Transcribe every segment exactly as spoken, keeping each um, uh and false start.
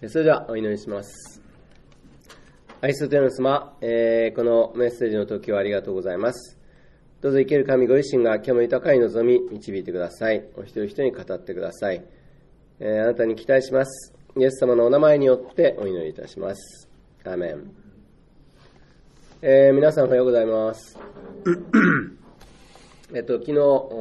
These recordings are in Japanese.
それではお祈りします。愛する天の様、えー、このメッセージの時をありがとうございます。どうぞ生ける神ご自身が今日も豊かに望み導いてください。お一人一人に語ってください。えー、あなたに期待します。イエス様のお名前によってお祈りいたします。アーメン。えー、皆さんおはようございます。えっと昨日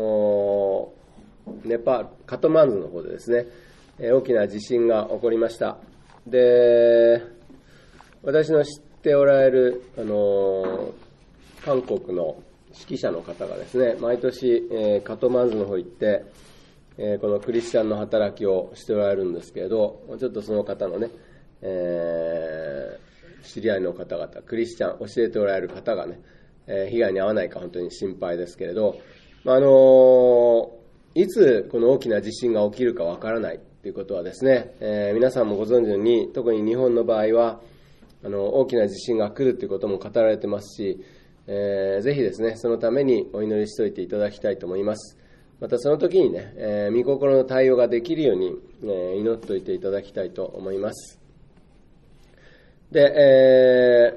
ネパールカトマンズの方でですね、えー、大きな地震が起こりました。で、私の知っておられる、あのー、韓国の指揮者の方がですね、毎年、えー、カトマンズの方行って、えー、このクリスチャンの働きをしておられるんですけれど、ちょっとその方のね、えー、知り合いの方々、クリスチャン教えておられる方がね、えー、被害に遭わないか本当に心配ですけれど、まああのー、いつこの大きな地震が起きるかわからないということはですね、えー、皆さんもご存知のように、特に日本の場合はあの大きな地震が来るということも語られてますし、えー、ぜひですね、そのためにお祈りしておいていただきたいと思います。またその時にね、えー、御心の対応ができるように、えー、祈っておいていただきたいと思います。で、えー、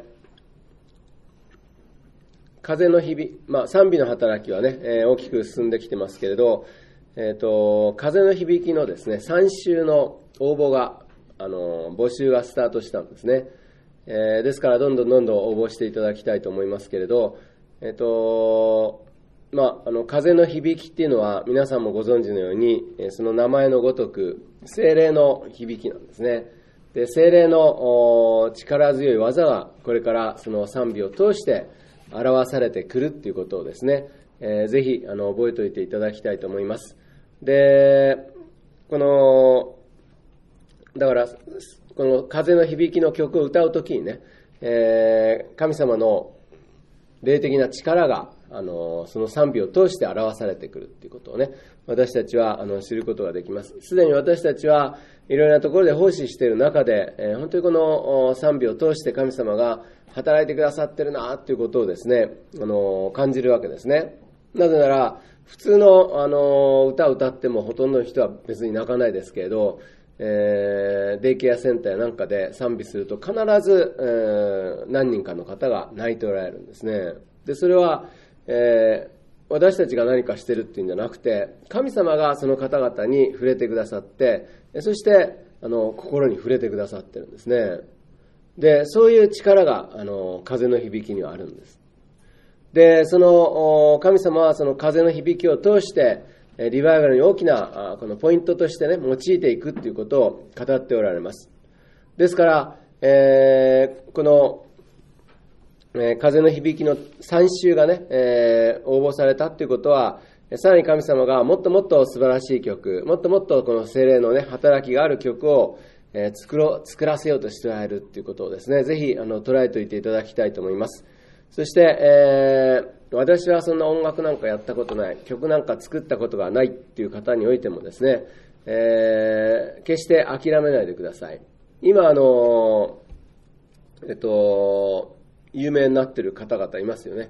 風の日々、まあ、賛美の働きはね、えー、大きく進んできてますけれど、えーと、風の響きのですね、さん週の応募が、あの、募集がスタートしたんですね。えー、ですから、どんどんどんどん応募していただきたいと思いますけれど、えーと、まあ、あの、風の響きっていうのは、皆さんもご存知のように、その名前のごとく、聖霊の響きなんですね。で、聖霊の力強い技が、これからその賛美を通して表されてくるっていうことをですね、えー、ぜひ、あの、覚えておいていただきたいと思います。で、この、だから、この風の響きの曲を歌うときにね、えー、神様の霊的な力が、あの、その賛美を通して表されてくるということをね、私たちはあの知ることができます。すでに私たちはいろいろなところで奉仕している中で、えー、本当にこの賛美を通して神様が働いてくださってるなということをですね、あの、感じるわけですね。なぜなら、普通の、あの、歌を歌ってもほとんどの人は別に泣かないですけれど、えー、デイケアセンターなんかで賛美すると必ず、えー、何人かの方が泣いておられるんですね。で、それは、えー、私たちが何かしてるっていうんじゃなくて、神様がその方々に触れてくださって、そしてあの心に触れてくださってるんですね。で、そういう力があの風の響きにはあるんです。で、その神様はその風の響きを通してリバイバルに大きなこのポイントとしてね、用いていくということを語っておられます。ですから、えー、この、えー、風の響きのさん週がね、えー、応募されたということは、さらに神様がもっともっと素晴らしい曲、もっともっとこの聖霊のね、働きがある曲を、えー、作ろ作らせようとしておられるということをですね、ぜひあの捉えておいていただきたいと思います。そして、えー私はそんな音楽なんかやったことない、曲なんか作ったことがないっていう方においてもですね、えー、決して諦めないでください。今あの、えっと、有名になっている方々いますよね。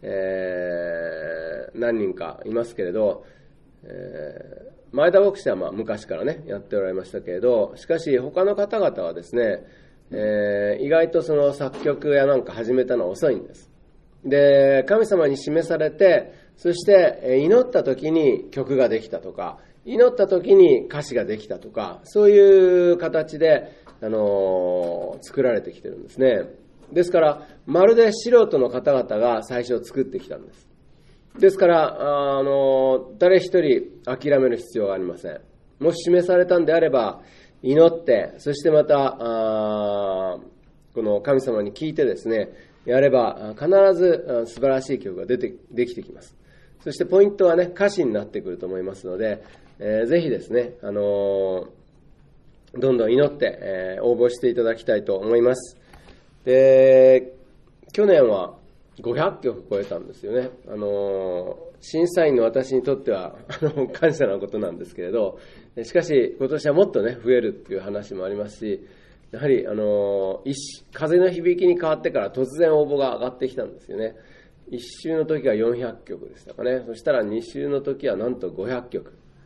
えー、何人かいますけれど、えー、前田牧師はまあ昔からね、やっておられましたけれど、しかし他の方々はですね、えー、意外とその作曲やなんか始めたのは遅いんです。で、神様に示されて、そして祈った時に曲ができたとか、祈った時に歌詞ができたとか、そういう形で、あのー、作られてきてるんですね。ですから、まるで素人の方々が最初作ってきたんです。ですから、あのー、誰一人諦める必要はありません。もし示されたんであれば、祈って、そしてまた、あこの神様に聞いてですね、やれば必ず素晴らしい曲が出てできてきます。そしてポイントはね、歌詞になってくると思いますので、えー、ぜひですね、あのー、どんどん祈って、えー、応募していただきたいと思います。で、去年はごひゃくきょく超えたんですよね。あのー、審査員の私にとってはあの感謝なことなんですけれど、しかし今年はもっとね増えるっていう話もありますし、やはりあの風の響きに変わってから突然応募が上がってきたんですよね。いっ週の時はよんひゃくきょくでしたかね。そしたらに週の時はなんとごひゃくきょく。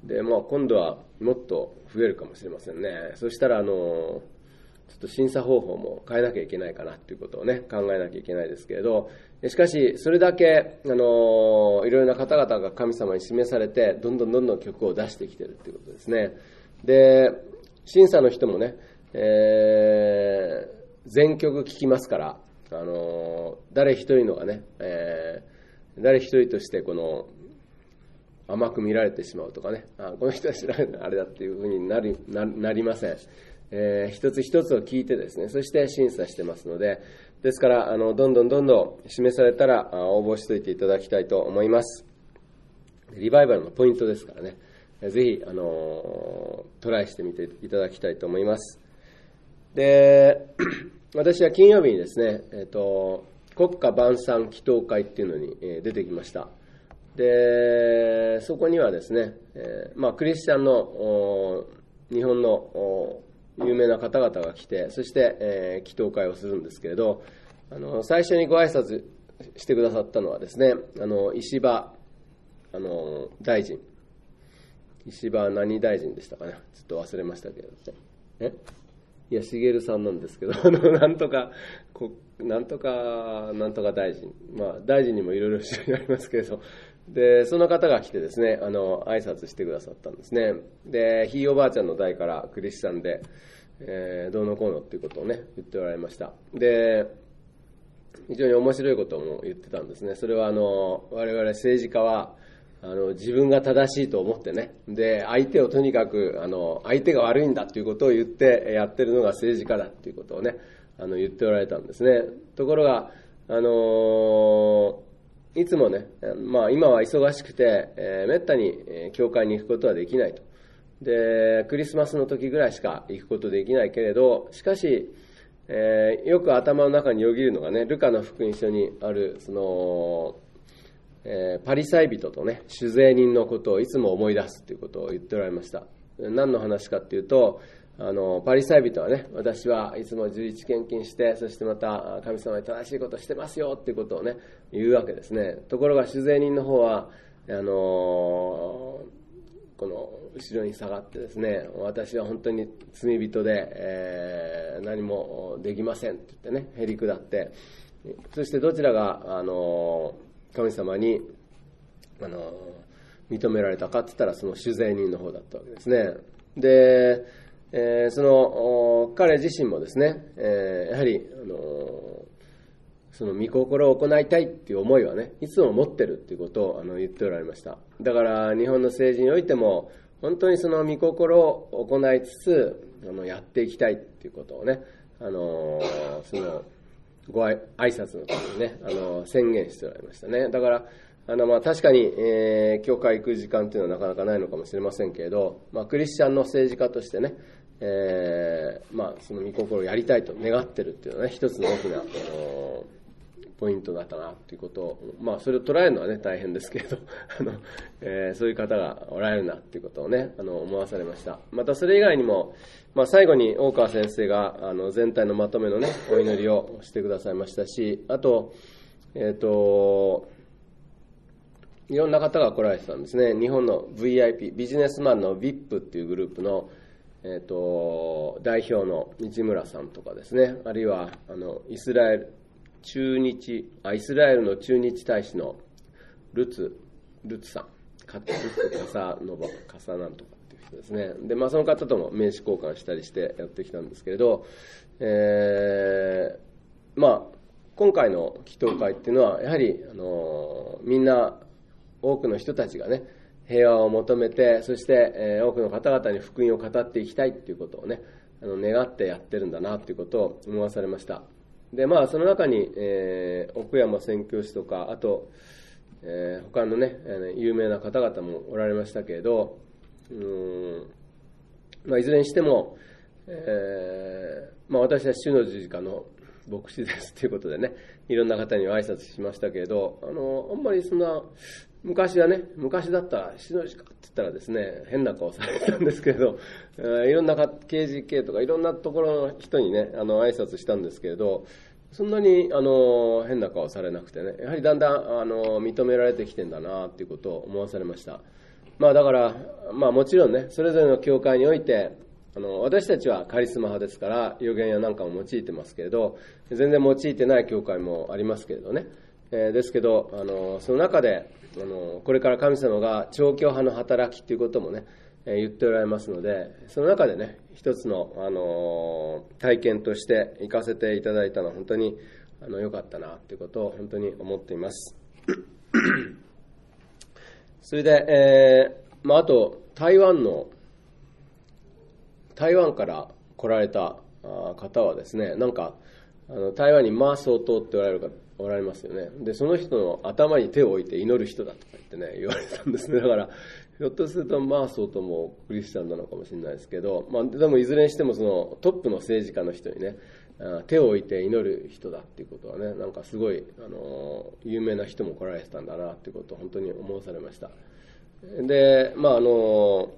で、まあ、今度はもっと増えるかもしれませんね。そしたら、あの、ちょっと審査方法も変えなきゃいけないかなということをね、考えなきゃいけないですけれど、しかし、それだけ、あの、いろいろな方々が神様に示されて、どんどんどんどん曲を出してきているということですね。で、審査の人もね、えー、全曲聴きますから、あの、誰一人のがね、えー、誰一人としてこの、甘く見られてしまうとかね、あ、この人は知らないのあれだっていうふうになり、な、なりません。えー、一つ一つを聞いてですね、そして審査してますので、ですから、あの、どんどんどんどん示されたら応募しておいていただきたいと思います。リバイバルのポイントですからね、ぜひ、あの、トライしてみていただきたいと思います。で、私は金曜日にですね、えっと、国家晩餐祈祷会っていうのに出てきました。で、そこにはですね、えー、まあ、クリスチャンの日本の有名な方々が来て、そして、えー、祈祷会をするんですけれど、あの最初にご挨拶してくださったのはですね、あの石破あの大臣、石破何大臣でしたかね、ちょっと忘れましたけど、えいや、茂さんなんですけど、あのなんとかこなんとかなんとか大臣、まあ大臣にもいろいろ種類ありますけれど、でその方が来てですね、あの挨拶してくださったんですね。で、ひいおばあちゃんの代からクリスチャンで、えー、どうのこうのっていうことをね言っておられました。で、非常に面白いことも言ってたんですね。それはあの我々政治家はあの自分が正しいと思ってね、で相手をとにかくあの相手が悪いんだということを言ってやってるのが政治家だということをねあの言っておられたんですね。ところがあのいつもね、まあ、今は忙しくて、えー、めったに教会に行くことはできないと。で、クリスマスの時ぐらいしか行くことできないけれど、しかし、えー、よく頭の中によぎるのがね、ルカの福音書にあるその、えー、パリサイ人とね、酒税人のことをいつも思い出すということを言っておられました。何の話かっていうと、あのパリサイ人はね、私はいつも十一献金して、そしてまた神様に正しいことをしてますよっていうことをね言うわけですね。ところが酒税人の方はあのこの後ろに下がってですね、私は本当に罪人で、えー、何もできませんって言ってねへりくだって、そしてどちらがあの神様にあの認められたかって言ったら、その酒税人の方だったわけですね。で、えー、その彼自身もですね、えー、やはり、あのー、その御心を行いたいっていう思いはねいつも持ってるっていうことをあの言っておられました。だから日本の政治においても本当にその御心を行いつつあのやっていきたいっていうことをね、あのー、そのご挨拶の時にね、あのー、宣言しておられましたね。だからあのまあ確かに、えー、教会行く時間というのはなかなかないのかもしれませんけれど、まあ、クリスチャンの政治家としてね、えー、まあその御心をやりたいと願ってるっていうのはね、一つの大きな、あのポイントだったなということを、まあそれを捉えるのはね大変ですけれどあの、えー、そういう方がおられるなということをねあの思わされました。またそれ以外にも、まあ、最後に大川先生があの全体のまとめのねお祈りをしてくださいましたし、あとえっ、ー、といろんな方が来られてたんですね。日本の ブイアイピー ビジネスマンの ブイアイピー っていうグループのえー、と代表の市村さんとかですね、あるいはあのイスラエル駐日あイスラエルの駐日大使のルツルツさん、ルツカサノバカサなんとかっていう人ですね。で、まあ、その方とも名刺交換したりしてやってきたんですけれど、えー、まあ今回の祈祷会っていうのはやはりあのみんな多くの人たちがね平和を求めて、そして、えー、多くの方々に福音を語っていきたいということをねあの願ってやってるんだなということを思わされました。で、まあその中に、えー、奥山宣教師とか、あと、えー、他のね有名な方々もおられましたけれど、うーん、まあ、いずれにしても、えーまあ、私は主の十字架の牧師ですということでねいろんな方に挨拶しましたけれど、あのあんまりそんな昔はね、昔だったら死の字かって言ったらですね、変な顔されてたんですけれど、えー、いろんな ケージーケー とかいろんなところの人にね、あの挨拶したんですけれど、そんなにあの変な顔されなくてね、やはりだんだんあの認められてきてんだなっていうことを思わされました。 まあだから、まあもちろんね、それぞれの教会において、あの私たちはカリスマ派ですから預言やなんかも用いてますけれど、全然用いてない教会もありますけれどね、えー、ですけどあのその中であのこれから神様が調教派の働きということもね、えー、言っておられますので、その中でね一つの、あの体験として行かせていただいたのは本当にあの良かったなということを本当に思っています。それで、えーまあ、あと台湾の台湾から来られた方はですね、なんかあの台湾にマー総統っておられるかおられますよね。でその人の頭に手を置いて祈る人だとか言ってね言われたんですね。だからひょっとするとマー総統もクリスチャンなのかもしれないですけど、まあ、でもいずれにしてもそのトップの政治家の人にね手を置いて祈る人だっていうことはね、なんかすごいあの有名な人も来られてたんだなっていうことを本当に思わされました。でまああの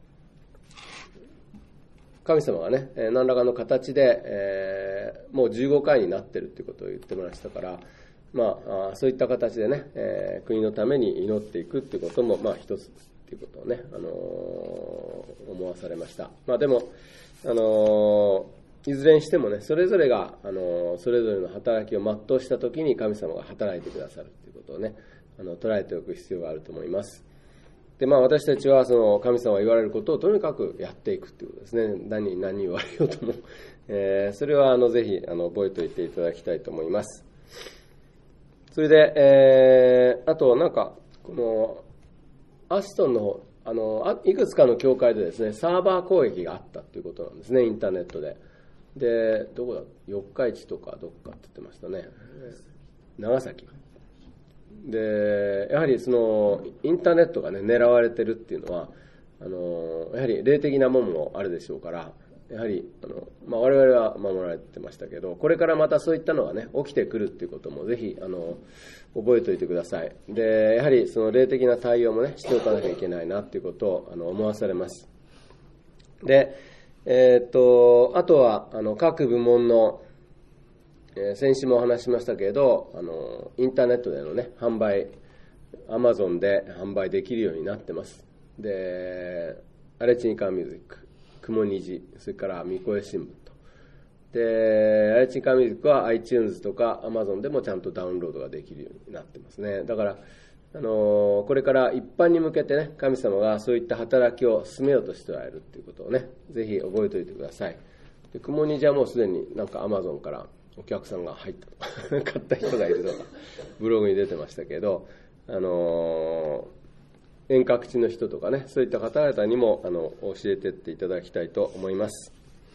神様がね、何らかの形で、えー、もうじゅうごかいになってるということを言ってもらいましたから、まあ、そういった形でね、えー、国のために祈っていくということも、まあ、一つということをね、あのー、思わされました。まあ、でも、あのー、いずれにしてもね、それぞれが、あのー、それぞれの働きを全うしたときに神様が働いてくださるということをね、あの捉えておく必要があると思います。でまあ、私たちはその神様が言われることをとにかくやっていくということですね。何に何言われようとも、えー、それはあのぜひあの覚えておいていただきたいと思います。それで、えー、あとなんかこのアストンの方あのいくつかの教会でですねサーバー攻撃があったということなんですね、インターネットで。でどこだ四日市とかどっかって言ってましたね、長崎で、やはりそのインターネットが、ね、狙われてるっていうのはあのやはり霊的なものもあるでしょうから、やはりあの、まあ、我々は守られてましたけど、これからまたそういったのが、ね、起きてくるっていうこともぜひあの覚えておいてください。でやはりその霊的な対応も、ね、しておかなきゃいけないなっていうことをあの思わされます。で、えー、っとあとはあの各部門の先週もお話ししましたけれど、あのインターネットでの、ね、販売、アマゾンで販売できるようになってます。で、アレチニカミュージック、クモニジ、それからミコエ新聞と。で、アレチニカミュージックは iTunes とか Amazon でもちゃんとダウンロードができるようになってますね。だから、あのこれから一般に向けてね、神様がそういった働きを進めようとしておられるということをね、ぜひ覚えておいてください。で、クモニジはもうすでになんか Amazon からお客さんが入ったと買った人がいるとかブログに出てましたけど、あのー、遠隔地の人とかね、そういった方々にもあの教えてっていただきたいと思います。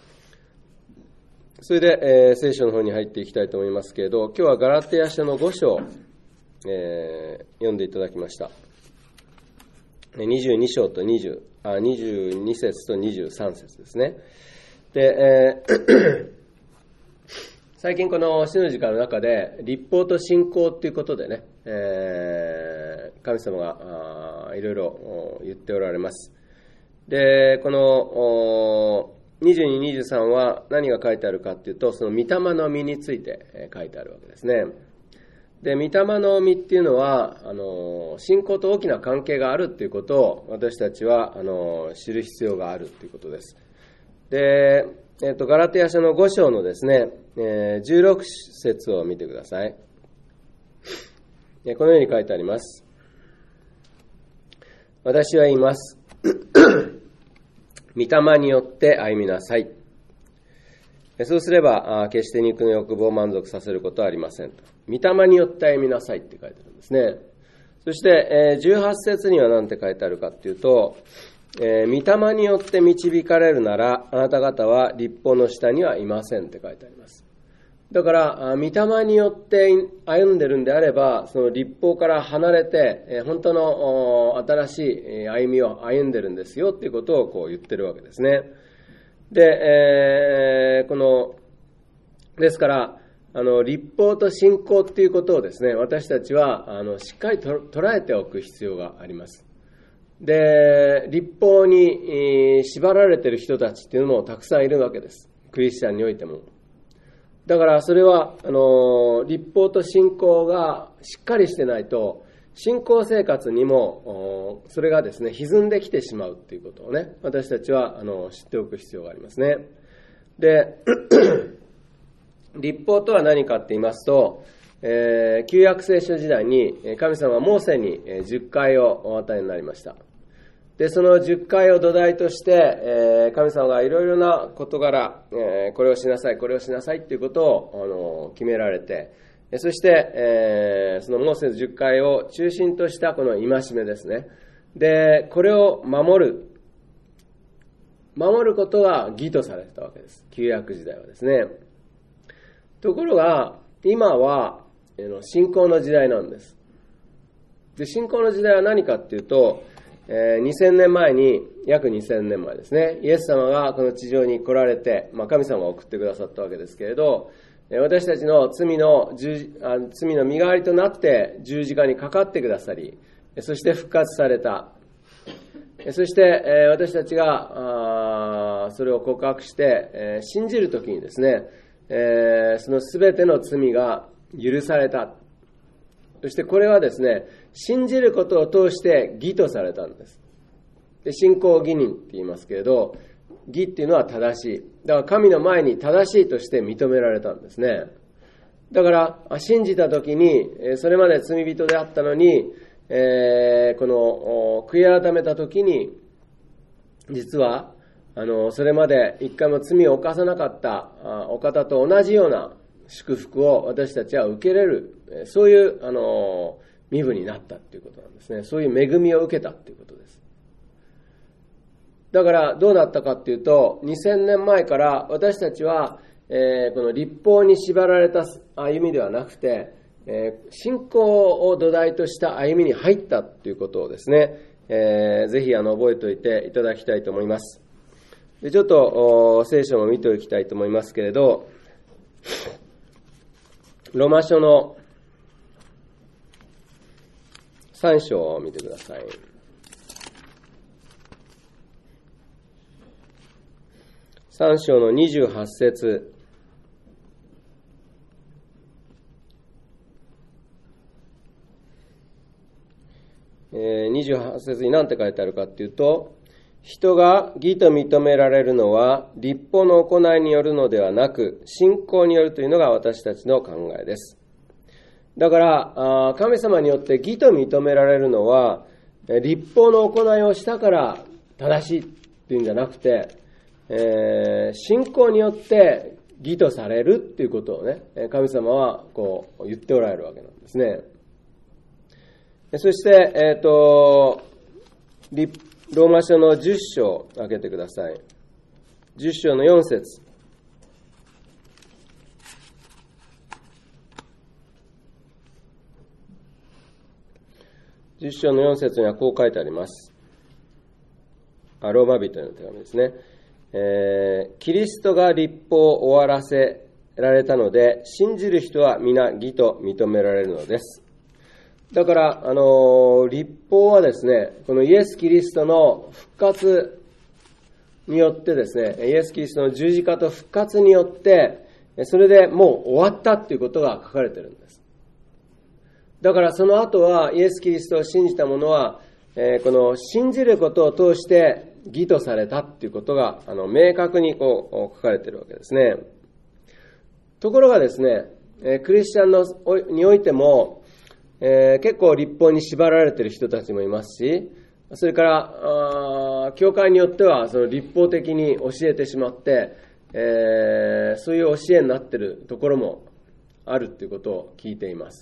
それで、えー、聖書の方に入っていきたいと思いますけれど、今日はガラテヤ書のご章、えー、読んでいただきました。にじゅうに章と20あにじゅうに節とにじゅうさん節ですね。で、えー最近この主の時間の中で律法と信仰ということでね、えー、神様がいろいろ言っておられます。でこのにじゅうに、にじゅうさんは何が書いてあるかというと、その御霊の実について書いてあるわけですね。で御霊の実っていうのはあの信仰と大きな関係があるということを私たちはあの知る必要があるということです。でえっと、ガラテヤ書のご章のですね、えー、じゅうろく節を見てください。このように書いてあります。私は言います。御霊によって歩みなさい。そうすれば、決して肉の欲望を満足させることはありませんと。御霊によって歩みなさいって書いてあるんですね。そして、じゅうはち節には何て書いてあるかというと、えー、御霊によって導かれるならあなた方は律法の下にはいませんって書いてあります。だから御霊によって歩んでるんであれば、その律法から離れて、えー、本当の新しい歩みを歩んでるんですよっていうことをこう言ってるわけですね。で、えー、このですからあの律法と信仰っていうことをですね、私たちはあのしっかりと捉えておく必要があります。で律法に縛られている人たちっていうのもたくさんいるわけです、クリスチャンにおいても。だからそれはあの律法と信仰がしっかりしてないと信仰生活にもそれがですね歪んできてしまうということをね、私たちはあの知っておく必要がありますね。で律法とは何かって言いますと、えー、旧約聖書時代に神様はモーセにじゅっかいをお与えになりました。でそのじゅっかいを土台として、えー、神様がいろいろな事柄、えー、これをしなさいこれをしなさいということをあの決められて、そして、えー、そのモーセのじゅっかいを中心としたこの戒めですね。でこれを守る守ることが義とされてたわけです、旧約時代はですね。ところが今は信仰の時代なんです。で信仰の時代は何かっていうと、えー、にせんねんまえに、約にせんねんまえですね、イエス様がこの地上に来られて、まあ、神様が送ってくださったわけですけれど、私たちの罪の十あ罪の身代わりとなって十字架にかかってくださり、そして復活された。そして私たちがそれを告白して信じるときにですね、そのすべての罪が許された。そしてこれはですね、信じることを通して義とされたんです。で信仰義人って言いますけれど、義っていうのは正しい。だから神の前に正しいとして認められたんですね。だから信じたときに、それまで罪人であったのに、えー、この悔い改めたときに、実はあのそれまで一回も罪を犯さなかったお方と同じような祝福を私たちは受けれる、そういうあの身分になったということなんですね。そういう恵みを受けたということです。だからどうなったかっていうと、にせんねんまえから私たちは、えー、この律法に縛られた歩みではなくて、えー、信仰を土台とした歩みに入ったということをですね、えー、ぜひあの覚えておいていただきたいと思います。でちょっと聖書も見ておきたいと思いますけれど、ローマ書のさん章を見てください。さん章のにじゅうはち節。えー、にじゅうはち節に何て書いてあるかっていうと、人が義と認められるのは律法の行いによるのではなく信仰によるというのが私たちの考えです。だから神様によって義と認められるのは律法の行いをしたから正しいっていうんじゃなくて、えー、信仰によって義とされるっていうことをね、神様はこう言っておられるわけなんですね。そして、えっと、ローマ書のじゅっ章を開けてください。じゅっ章のよん節。じゅっ章のよん節にはこう書いてあります。あ、ローマ人への手紙ですね。えー、キリストが律法を終わらせられたので、信じる人は皆義と認められるのです。だから、あのー、律法はですね、このイエス・キリストの復活によってですね、イエス・キリストの十字架と復活によって、それでもう終わったっていうことが書かれてるんです。だからその後は、イエス・キリストを信じた者は、えー、この信じることを通して義とされたっていうことが、あの、明確にこう書かれてるわけですね。ところがですね、えー、クリスチャンのにおいても、えー、結構律法に縛られている人たちもいますし、それからあ教会によってはその律法的に教えてしまって、えー、そういう教えになっているところもあるということを聞いています。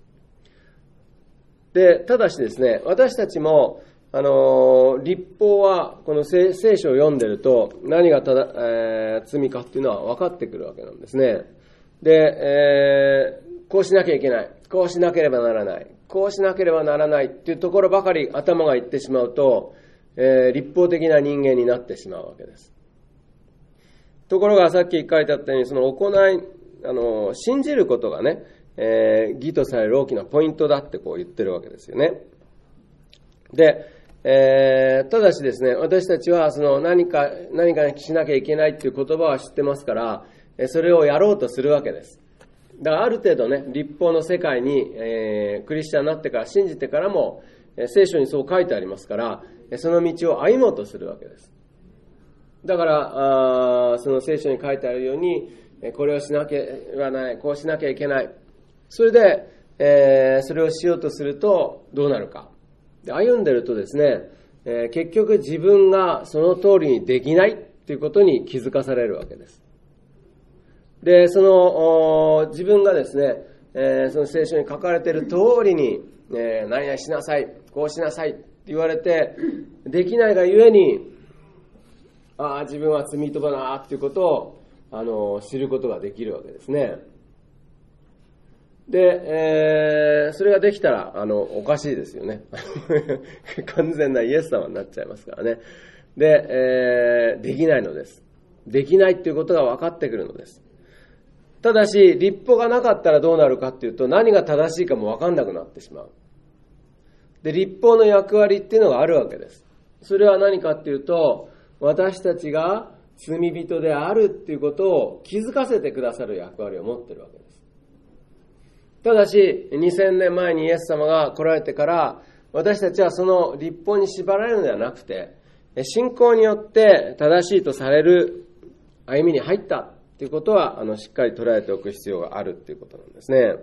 で、ただしですね、私たちもあのー、律法はこの聖書を読んでいると何がただ、えー、罪かっていうのは分かってくるわけなんですね。で、えー、こうしなきゃいけない、こうしなければならない、こうしなければならないっていうところばかり頭がいってしまうと、えー、律法的な人間になってしまうわけです。ところがさっき書いてあったように、その行い、あの信じることがね、えー、義とされる大きなポイントだってこう言ってるわけですよね。で、えー、ただしですね、私たちはその何か何かしなきゃいけないっていう言葉は知ってますから、それをやろうとするわけです。 だからある程度ね、律法の世界に、えー、クリスチャンになってから、信じてからも、えー、聖書にそう書いてありますから、その道を歩もうとするわけです。だから、あその聖書に書いてあるように、これをしなきゃいけない、こうしなきゃいけない。それで、えー、それをしようとするとどうなるか。で歩んでるとですね、えー、結局自分がその通りにできないということに気づかされるわけです。で、その自分がですね、えー、その聖書に書かれている通りに、えー、何々しなさい、こうしなさいって言われて、できないがゆえに、ああ、自分は罪人だなっていうことを、あの、知ることができるわけですね。で、えー、それができたら、あの、おかしいですよね。完全なイエス様になっちゃいますからね。で、えー、できないのです。できないっていうことが分かってくるのです。ただし、律法がなかったらどうなるかっていうと、何が正しいかも分かんなくなってしまう。で、律法の役割っていうのがあるわけです。それは何かっていうと、私たちが罪人であるっていうことを気づかせてくださる役割を持っているわけです。ただし、にせんねんまえにイエス様が来られてから、私たちはその律法に縛られるのではなくて、信仰によって正しいとされる歩みに入ったということは、あの、しっかり捉えておく必要があるということなんですね。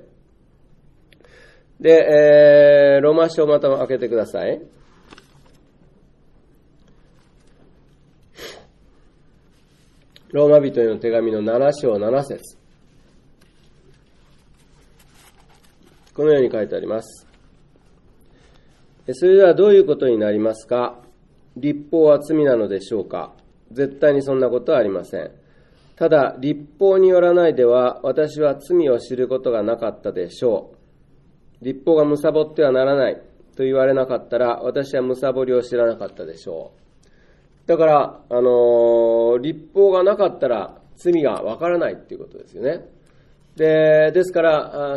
で、えー、ローマ書をまた開けてください。ローマ人への手紙のなな章なな節。このように書いてあります。それではどういうことになりますか？律法は罪なのでしょうか？絶対にそんなことはありません。ただ、律法によらないでは、私は罪を知ることがなかったでしょう。律法が貪ってはならないと言われなかったら、私は貪りを知らなかったでしょう。だから、あのー、律法がなかったら罪がわからないっていうことですよね。で、ですから、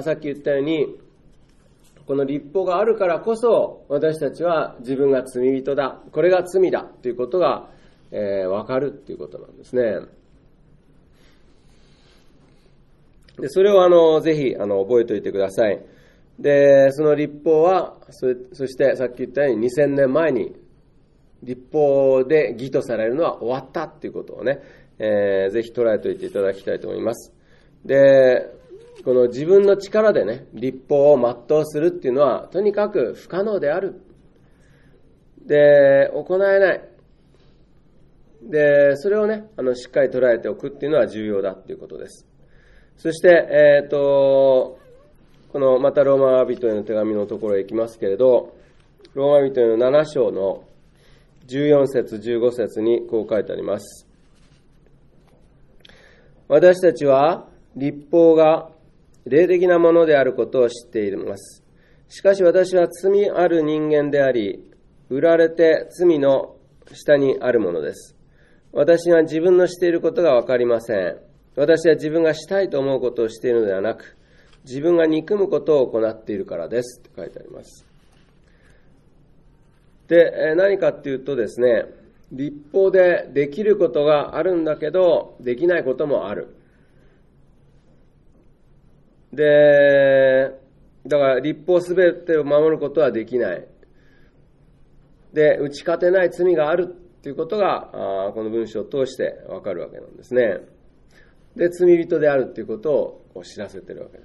さっき言ったように、この律法があるからこそ、私たちは自分が罪人だ、これが罪だっていうことが、えー、わかるっていうことなんですね。で、それをあの、ぜひ、あの、覚えておいてください。で、その律法は、そ, そしてさっき言ったようににせんねんまえに、律法で義とされるのは終わったっていうことをね、えー、ぜひ捉えておいていただきたいと思います。で、この自分の力でね、律法を全うするっていうのは、とにかく不可能である。で、行えない。で、それをね、あの、しっかり捉えておくっていうのは重要だっていうことです。そして、えっと、この、またローマ人への手紙のところへ行きますけれど、ローマ人へのなな章のじゅうよん節、じゅうご節にこう書いてあります。私たちは律法が霊的なものであることを知っています。しかし私は罪ある人間であり、売られて罪の下にあるものです。私は自分のしていることがわかりません。私は自分がしたいと思うことをしているのではなく、自分が憎むことを行っているからですと書いてあります。で、何かっていうとですね、律法でできることがあるんだけど、できないこともある。で、だから律法すべてを守ることはできない。で、打ち勝てない罪があるっていうことが、あこの文章を通してわかるわけなんですね。で、罪人であるっていうことを知らせてるわけです。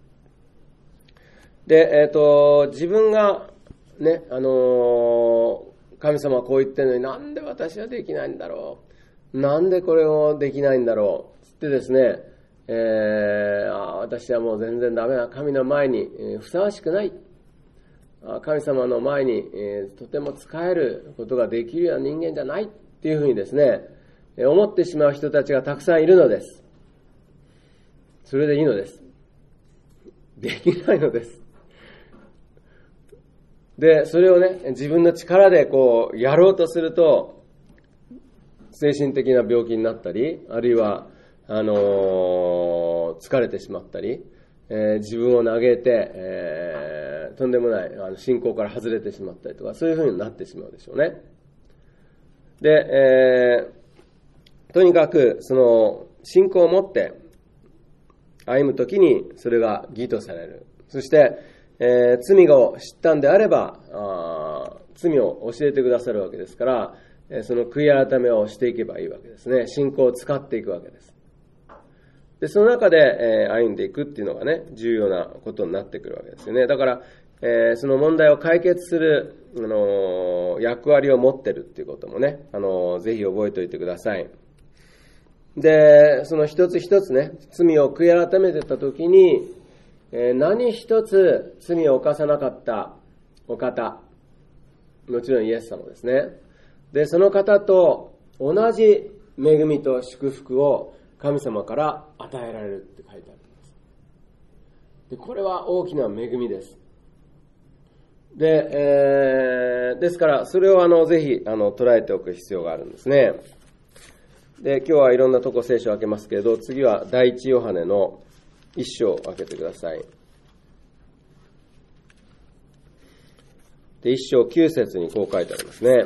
で、えっと、自分がね、あのー、神様はこう言ってるのになんで私はできないんだろう。なんでこれをできないんだろう。つってですね、えー、あ私はもう全然ダメな神の前に、えー、ふさわしくない。神様の前に、えー、とても仕えることができるような人間じゃないっていうふうにですね、えー、思ってしまう人たちがたくさんいるのです。それでいいのです。できないのです。で、それをね、自分の力でこう、やろうとすると、精神的な病気になったり、あるいは、あのー、疲れてしまったり、えー、自分を嘆いて、えー、とんでもないあの信仰から外れてしまったりとか、そういうふうになってしまうでしょうね。で、えー、とにかく、その、信仰を持って、 歩むときにそれが義とされる。そして、えー、罪を知ったんであれば、あ罪を教えてくださるわけですから、えー、その悔い改めをしていけばいいわけですね。信仰を使っていくわけです。で、その中で、えー、歩んでいくっていうのがね、重要なことになってくるわけですよね。だから、えー、その問題を解決する、あのー、役割を持ってるっていうこともね、あのー、ぜひ覚えておいてください。で、その一つ一つね、罪を悔い改めてたときに、えー、何一つ罪を犯さなかったお方、もちろんイエス様ですね。で、その方と同じ恵みと祝福を神様から与えられるって書いてあるんです。で、これは大きな恵みです。で、えー、ですからそれをあのぜひあの捉えておく必要があるんですね。で、今日はいろんなとこ聖書を開けますけれど、次は第一ヨハネの一章を開けてください。で、一章九節にこう書いてありますね。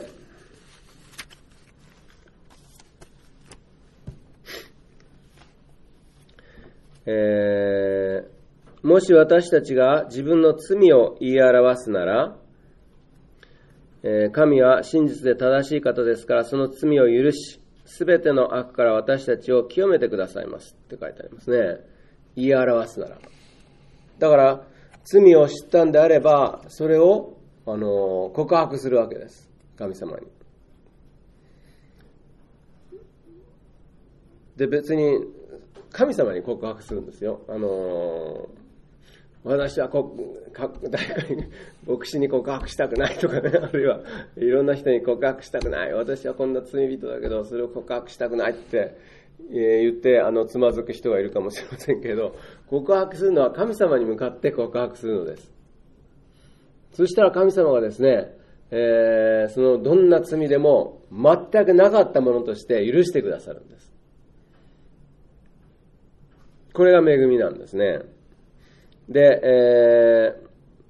えー、もし私たちが自分の罪を言い表すなら、えー、神は真実で正しい方ですから、その罪を許し、すべての悪から私たちを清めてくださいますって書いてありますね。言い表すなら。だから、罪を知ったんであれば、それを、あの、告白するわけです。神様に。で、別に、神様に告白するんですよ。あの、私はこ誰かに牧師に告白したくないとかね、あるいはいろんな人に告白したくない、私はこんな罪人だけどそれを告白したくないって言ってあのつまずく人がいるかもしれませんけど、告白するのは神様に向かって告白するのです。そしたら神様がですね、えー、そのどんな罪でも全くなかったものとして許してくださるんです。これが恵みなんですね。で、えー、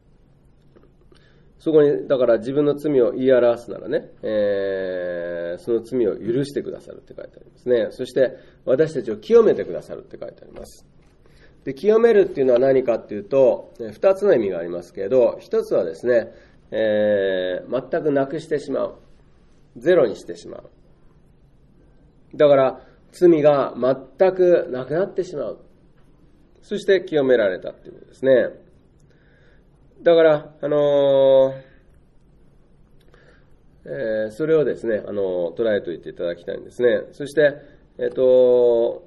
そこにだから自分の罪を言い表すならね、えー、その罪を許してくださるって書いてありますね。そして私たちを清めてくださるって書いてあります。で、清めるっていうのは何かっていうと、二つの意味がありますけれど、一つはですね、えー、全くなくしてしまう、ゼロにしてしまう。だから罪が全くなくなってしまう。そして清められたっていうことですね。だから、あのーえー、それをですね、あのー、捉えておいていただきたいんですね。そして、えっと、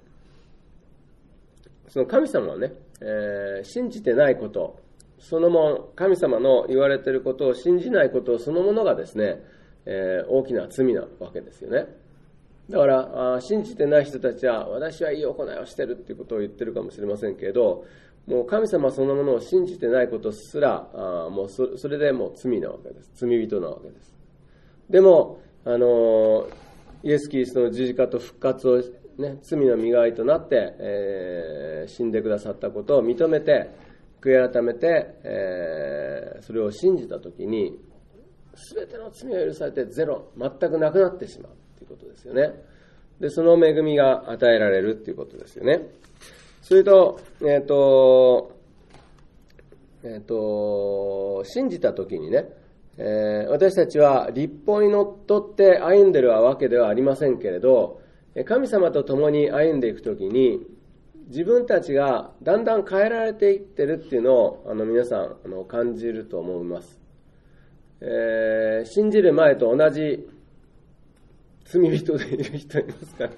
その神様はね、えー、信じてないこと、そのもの、神様の言われていることを信じないことそのものがですね、えー、大きな罪なわけですよね。だからあ信じてない人たちは私はいい行いをしてるっていうことを言ってるかもしれませんけれど、もう神様そのものを信じてないことすらあもう そ, それでもう罪なわけです。罪人なわけです。でもあのイエス・キリストの十字架と復活を、ね、罪の身代わりとなって、えー、死んでくださったことを認めて悔い改めて、えー、それを信じたときに全ての罪を許されてゼロ、全くなくなってしまうということですよね。で、その恵みが与えられるということですよね。それと、えっと、えっと、信じたときにね、えー、私たちは律法にのっとって歩んでるわけではありませんけれど、神様と共に歩んでいくときに、自分たちがだんだん変えられていってるっていうのをあの皆さんあの感じると思います。えー、信じる前と同じ罪人でいる人いますか？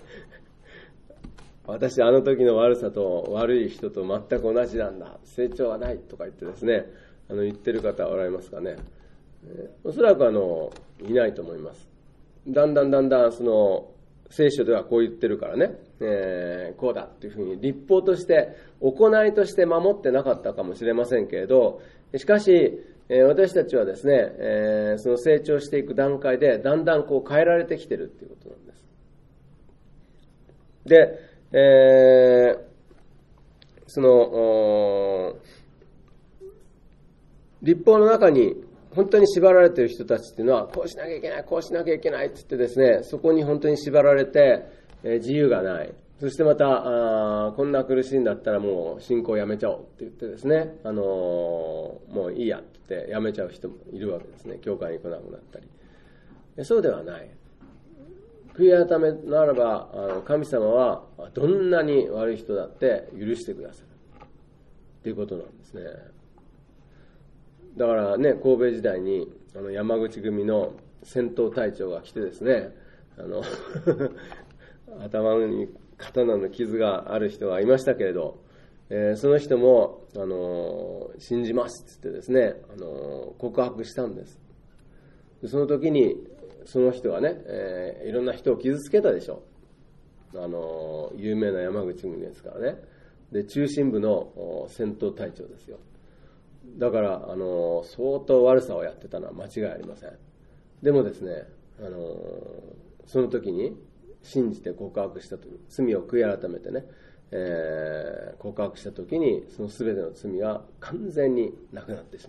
私あの時の悪さと悪い人と全く同じなんだ、成長はないとか言ってですね、あの言ってる方おられますかね。えー、おそらくあのいないと思います。だんだんだんだんその聖書ではこう言ってるからね、えー、こうだっていうふうに律法として行いとして守ってなかったかもしれませんけれど、しかし私たちはですね、えー、その成長していく段階でだんだんこう変えられてきてるっていうことなんです。で、えー、その律法の中に本当に縛られている人たちっていうのはこうしなきゃいけない、こうしなきゃいけないって言ってですね、そこに本当に縛られて、えー、自由がない。 そしてまた、あこんな苦しいんだったらもう信仰をやめちゃおうって言ってですね、あのー、もういいやって言ってやめちゃう人もいるわけですね。教会に来なくなったり。そうではない。悔い改めならば、あの神様はどんなに悪い人だって許してくださるっていうことなんですね。だからね、神戸時代にあの山口組の戦闘隊長が来てですね、あの頭に刀の傷がある人がいましたけれど、えー、その人も、あのー、信じますって言ってですね、あのー、告白したんです。でその時にその人はね、えー、いろんな人を傷つけたでしょう。あのー、有名な山口組ですからね。で中心部の戦闘隊長ですよ。だから、あのー、相当悪さをやってたのは間違いありません。でもですね、あのー、その時に信じて告白したとき、罪を悔い改めてね、えー、告白したときにその全ての罪が完全になくなってしま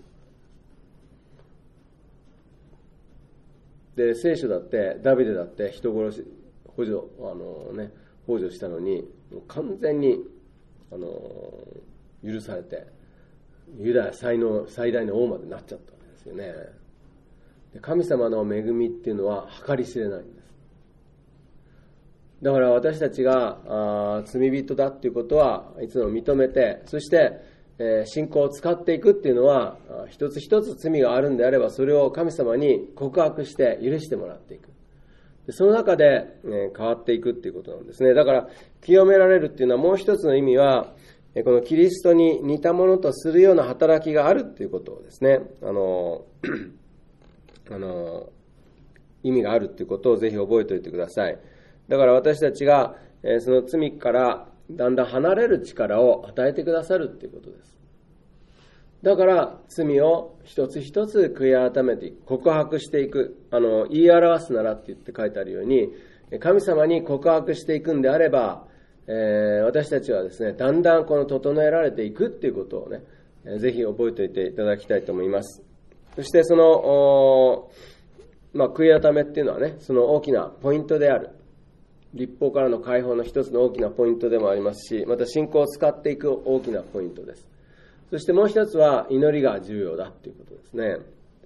う。で聖書だってダビデだって人殺し補助あのね補助したのに完全にあの許されてユダヤ最の最大の王までなっちゃったわけですよね。で神様の恵みっていうのは計り知れないんです。だから私たちがあ罪人だっていうことはいつも認めて、そして、えー、信仰を使っていくっていうのは一つ一つ罪があるんであればそれを神様に告白して許してもらっていく。でその中で、ね、変わっていくっていうことなんですね。だから清められるっていうのはもう一つの意味はこのキリストに似たものとするような働きがあるっていうことをですね、あのあの意味があるっていうことをぜひ覚えておいてください。だから私たちがその罪からだんだん離れる力を与えてくださるということです。だから罪を一つ一つ悔い改めていく、告白していく、あの言い表すならって言って書いてあるように、神様に告白していくんであれば、えー、私たちはですね、だんだんこの整えられていくっていうことをね、ぜひ覚えておいていただきたいと思います。そしてその、まあ、悔い改めっていうのはね、その大きなポイントである。律法からの解放の一つの大きなポイントでもありますし、また信仰を使っていく大きなポイントです。そしてもう一つは祈りが重要だということですね。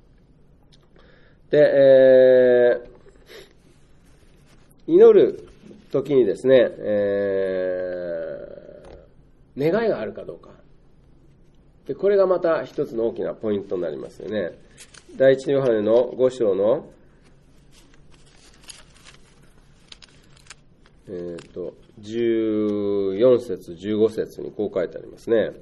で、えー、祈る時にですね、えー、願いがあるかどうか。で、これがまた一つの大きなポイントになりますよね。第一ヨハネのご章のえーと、じゅうよん節、じゅうご節にこう書いてありますね。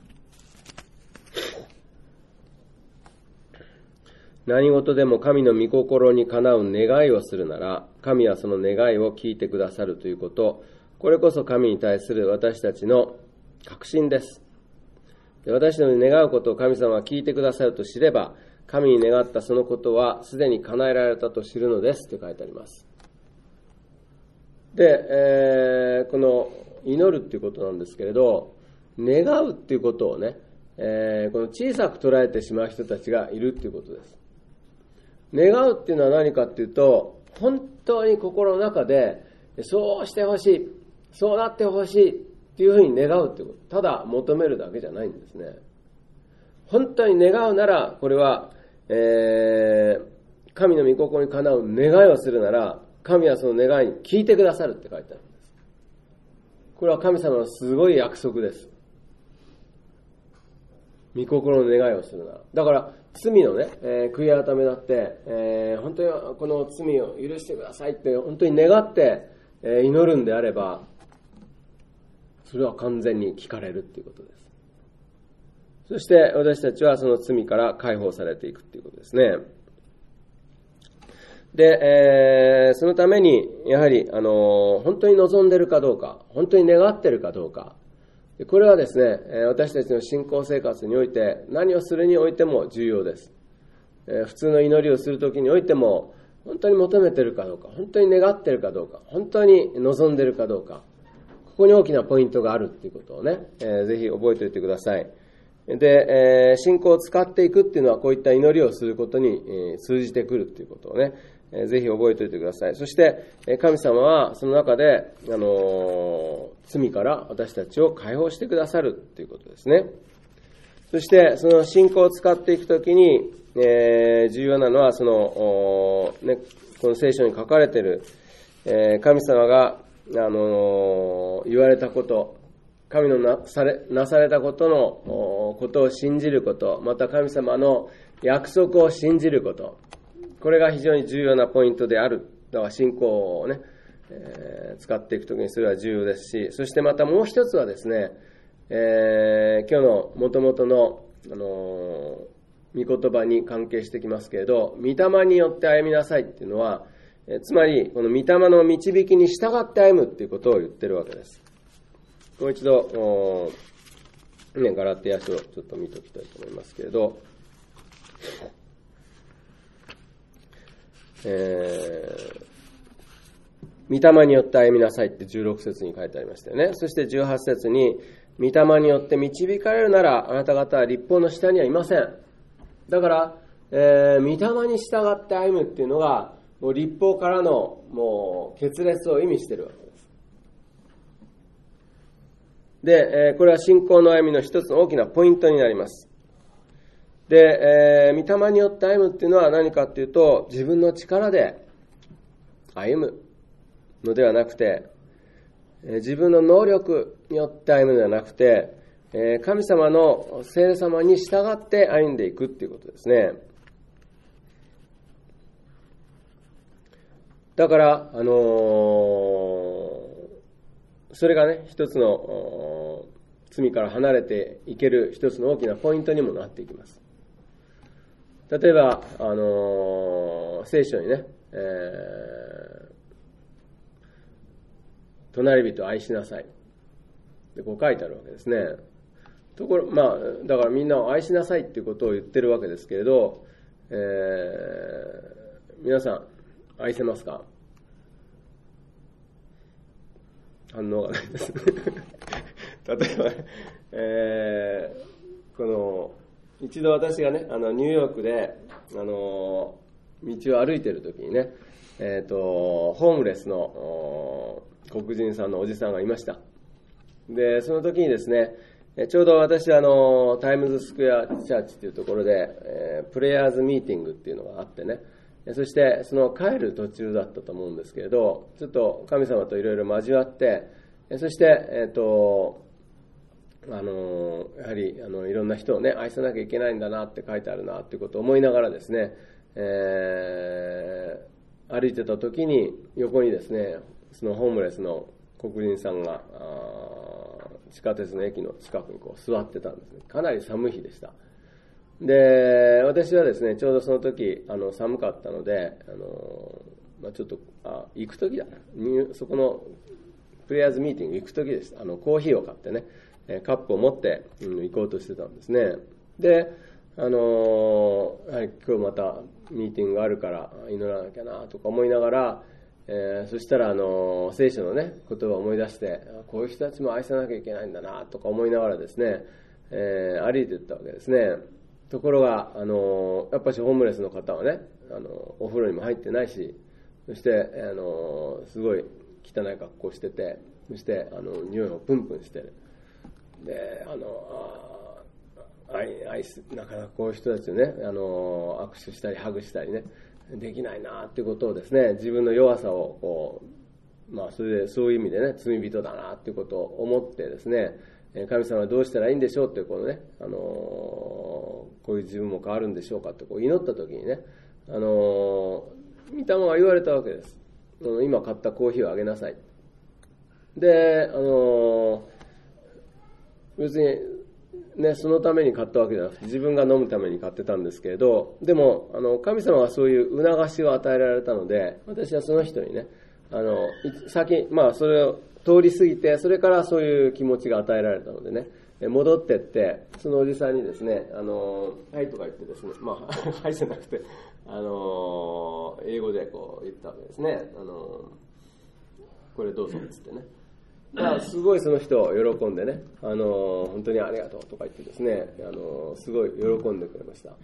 何事でも神の御心にかなう願いをするなら、神はその願いを聞いてくださるということ、これこそ神に対する私たちの確信です。で私たちの願うことを神様は聞いてくださると知れば、神に願ったそのことはすでに叶えられたと知るのですと書いてあります。で、えー、この祈るっていうことなんですけれど、願うっていうことをね、えー、この小さく捉えてしまう人たちがいるっていうことです。願うっていうのは何かっていうと、本当に心の中でそうしてほしい、そうなってほしいっていうふうに願うっていうこと、ただ求めるだけじゃないんですね。本当に願うなら、これは、えー、神の御心にかなう願いをするなら、神はその願いに聞いてくださるって書いてあるんです。これは神様のすごい約束です。御心の願いをするなら。だから罪のね、えー、悔い改めだって、えー、本当にこの罪を許してくださいって本当に願って、えー、祈るんであれば、それは完全に聞かれるっていうことです。そして私たちはその罪から解放されていくっていうことですね。で、えー、そのためにやはり、あのー、本当に望んでいるかどうか、本当に願っているかどうか、これはですね、私たちの信仰生活において何をするにおいても重要です。えー、普通の祈りをするときにおいても本当に求めているかどうか、本当に願っているかどうか、本当に望んでいるかどうか、ここに大きなポイントがあるということをね、えー、ぜひ覚えておいてください。で、えー、信仰を使っていくっていうのはこういった祈りをすることに、えー、通じてくるっていうことをね、 えー、ぜひ覚えておいてください。そして、えー、神様はその中で、あのー、罪から私たちを解放してくださるということですね。そして、その信仰を使っていくときに、えー、重要なのは、その、ね、この聖書に書かれている、えー、神様が、あのー、言われたこと、神のなされ、なされたことのことを信じること、また神様の約束を信じること、これが非常に重要なポイントである。だから信仰をね、えー、使っていくときにそれは重要ですし、そしてまたもう一つはですね、えー、今日の元々の、あのー、御言葉に関係してきますけれど、御霊によって歩みなさいっていうのは、えー、つまりこの御霊の導きに従って歩むっていうことを言ってるわけです。もう一度、ね、ガラテヤ書をちょっと見ておきたいと思いますけれど、えー、御霊によって歩みなさいってじゅうろく節に書いてありましたよね。そしてじゅうはち節に、御霊によって導かれるなら、あなた方は律法の下にはいません。だから、えー、御霊に従って歩むっていうのが、もう律法からのもう決裂を意味しているわけです。で、えー、これは信仰の歩みの一つの大きなポイントになります。で、えー、御霊によって歩むっていうのは何かっていうと、自分の力で歩むのではなくて、自分の能力によって歩むのではなくて、神様の聖霊様に従って歩んでいくっていうことですね。だから、あのー、それがね、一つの罪から離れていける一つの大きなポイントにもなっていきます。例えば、あのー、聖書にね、えー隣人を愛しなさい。で、こう書いてあるわけですね。ところ、まあ、だからみんなを愛しなさいっていうことを言ってるわけですけれど、えー、皆さん、愛せますか？反応がないですね。例えば、えー、この、一度私がね、あの、ニューヨークで、あの、道を歩いているときにね、えっと、ホームレスの、黒人さんのおじさんがいました。で、その時にですね、ちょうど私はあのタイムズスクエアチャーチっていうところで、えー、プレイヤーズミーティングっていうのがあってね、そしてその帰る途中だったと思うんですけれど、ちょっと神様といろいろ交わって、そして、えっと、あのやはりあのいろんな人をね愛さなきゃいけないんだなって書いてあるなっていうことを思いながらですね、えー、歩いてた時に横にですね、そのホームレスの黒人さんが地下鉄の駅の近くにこう座ってたんですね。かなり寒い日でした。で、私はですね、ちょうどその時あの寒かったので、あの、まあ、ちょっとあ行く時だな、そこのプレイヤーズミーティング行く時です。あのコーヒーを買ってね、カップを持って、うん、行こうとしてたんですね。で、あのやはり今日またミーティングがあるから祈らなきゃなとか思いながら、えー、そしたらあの聖書のね言葉を思い出して、こういう人たちも愛さなきゃいけないんだなとか思いながらですね、えー、歩いていったわけですね。ところがあのやっぱりホームレスの方はね、あのお風呂にも入ってないし、そしてあのすごい汚い格好してて、そしてあの匂いをプンプンしてる。で、あのあ愛愛なかなかこういう人たちをね、あの握手したりハグしたりねできないなっていうことをですね、自分の弱さをこう、まあそれでそういう意味でね罪人だなっていうことを思ってですね、神様はどうしたらいいんでしょうってこのね、あのこういう自分も変わるんでしょうかってこう祈った時にね、あの御霊が言われたわけです。今買ったコーヒーをあげなさい。で、あの別にね、そのために買ったわけじゃなくて自分が飲むために買ってたんですけれど、でもあの神様はそういう促しを与えられたので、私はその人にね、あの先、まあそれを通り過ぎて、それからそういう気持ちが与えられたのでね、戻ってってそのおじさんにですね、あのはいとか言ってですね、まあはいじゃなくて、あの英語でこう言ったわけですね。あのこれどうぞっつってね。まあ、すごいその人喜んでね、あの本当にありがとうとか言ってですね、あのすごい喜んでくれました。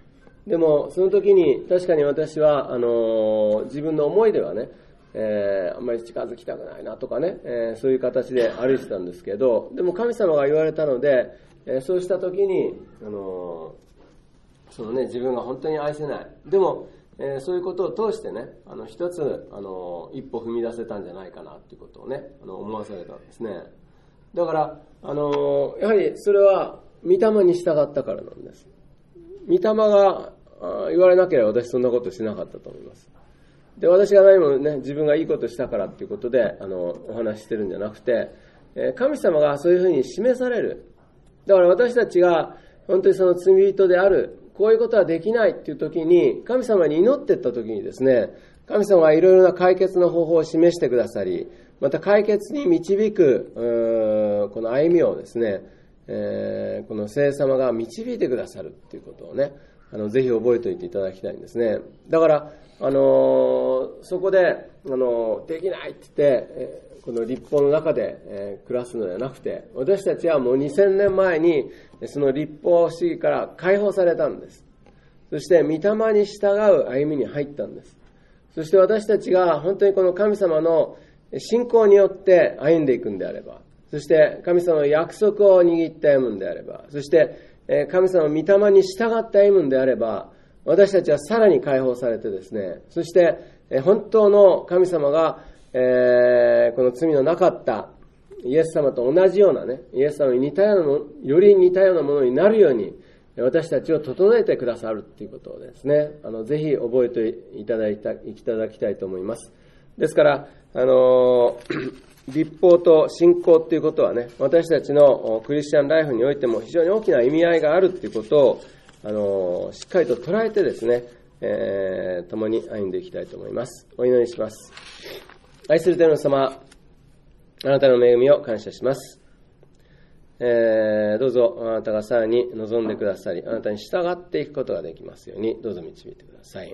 でもその時に確かに私はあの自分の思いではね、えー、あんまり近づきたくないなとかね、えー、そういう形で歩いてたんですけど、でも神様が言われたので、えー、そうした時にあのそのね、自分が本当に愛せない、でも、えー、そういうことを通してね、あの一つあの一歩踏み出せたんじゃないかなということをね、あの思わされたんですね。だからあのやはりそれは御霊に従ったからなんです。御霊が言われなければ私そんなことしなかったと思います。で、私が何もね、自分がいいことしたからっていうことであのお話ししてるんじゃなくて、神様がそういうふうに示される。だから私たちが本当にその罪人である、こういうことはできないっていう時に、神様に祈っていった時にですね、神様がいろいろな解決の方法を示してくださり、また解決に導くこの歩みをですね、えー、この聖様が導いてくださるっていうことをね、あのぜひ覚えておいていただきたいんですね。だから、あのー、そこで、あのー、できないって言って、えー、この律法の中で、えー、暮らすのではなくて、私たちはもうにせんねんまえにその律法主義から解放されたんです。そして御霊に従う歩みに入ったんです。そして私たちが本当にこの神様の信仰によって歩んでいくんであれば、そして神様の約束を握って歩むんであれば、そして神様の御霊に従って歩むんであれば、私たちはさらに解放されてですね、そして本当の神様が、えー、この罪のなかったイエス様と同じようなね、イエス様に似たようなもの、より似たようなものになるように私たちを整えてくださるということをですね、あのぜひ覚えていただいたいただきたいと思います。ですからあの律法と信仰ということはね、私たちのクリスチャンライフにおいても非常に大きな意味合いがあるということをあのしっかりと捉えてですね、えー、共に歩んでいきたいと思います。お祈りします。愛する天の様、あなたの恵みを感謝します。えー、どうぞあなたがさらに望んでくださり、あなたに従っていくことができますようにどうぞ導いてください。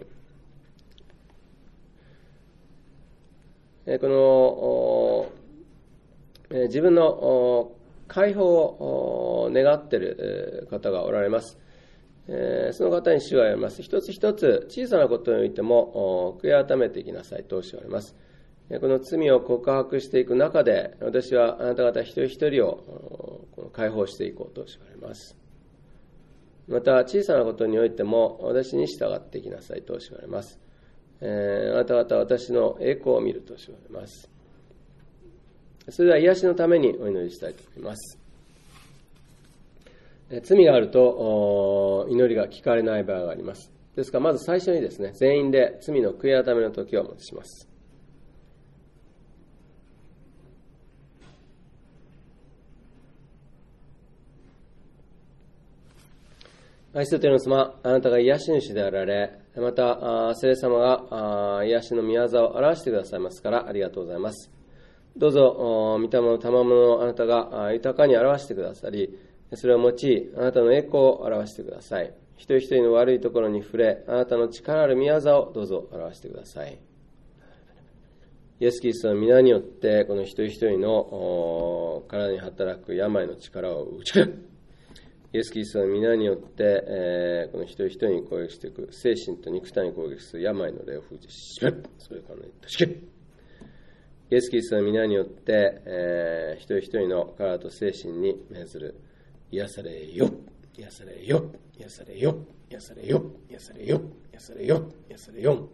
えー、この、えー、自分の解放を願っている方がおられます。えー、その方に主は言われます。一つ一つ小さなことにおいても悔い改めていきなさいとおっしゃられます。この罪を告白していく中で、私はあなた方一人一人を解放していこうとしられます。また小さなことにおいても私に従っていきなさいとしられます。えー、あなた方は私の栄光を見るとしられます。それでは癒しのためにお祈りしたいと思います。罪があると祈りが聞かれない場合があります。ですからまず最初にですね、全員で罪の悔い改めの時をお持ちします。愛する天の様、あなたが癒し主であられ、また聖様が癒しの御業を表してくださいますからありがとうございます。どうぞ御霊の賜物をあなたが豊かに表してくださり、それを用いあなたの栄光を表してください。一人一人の悪いところに触れ、あなたの力ある御業をどうぞ表してください。イエス・キリストの皆によってこの一人一人の体に働く病の力を打ち切る。イエス・キリストの皆によって、えー、この一人一人に攻撃していく精神と肉体に攻撃する病の霊を封じしめる。それからね、断ち切る。イエス・キリストの皆によって、えー、一人一人の体と精神に命ずる癒されよ、癒されよ、癒されよ、癒されよ、癒されよ、癒されよ、癒されよ。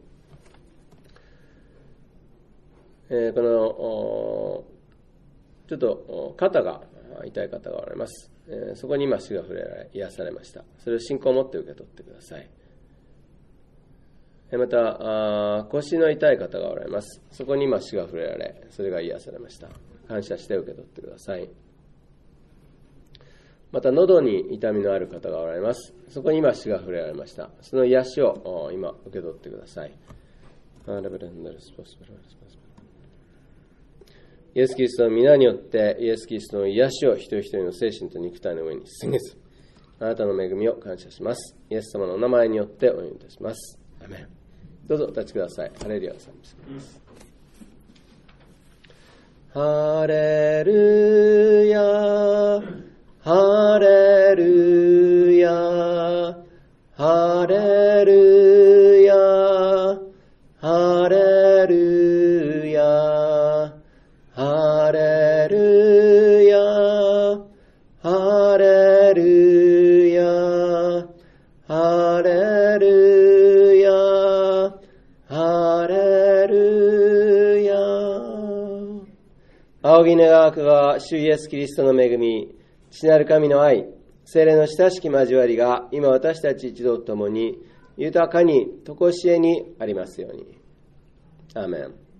えー、このちょっと肩が痛い方がおられます。えー、そこに今主が触れられ癒されました。それを信仰を持って受け取ってください。えー、また腰の痛い方がおられます。そこに今主が触れられそれが癒されました。感謝して受け取ってください。また喉に痛みのある方がおられます。そこに今主が触れられました。その癒しを今受け取ってください。イエス・キリストの皆によってイエス・キリストの癒しを一人一人の精神と肉体の上に宣言する。あなたの恵みを感謝します。イエス様のお名前によってお祈りいたします。アメン。どうぞお立ちください。ハレルヤを賛美します。ハレルヤハレルヤハレ仰ぎ願わくは、主イエスキリストの恵み、父なる神の愛、聖霊の親しき交わりが、今私たち一同と共に、豊かに、とこしえにありますように。アーメン。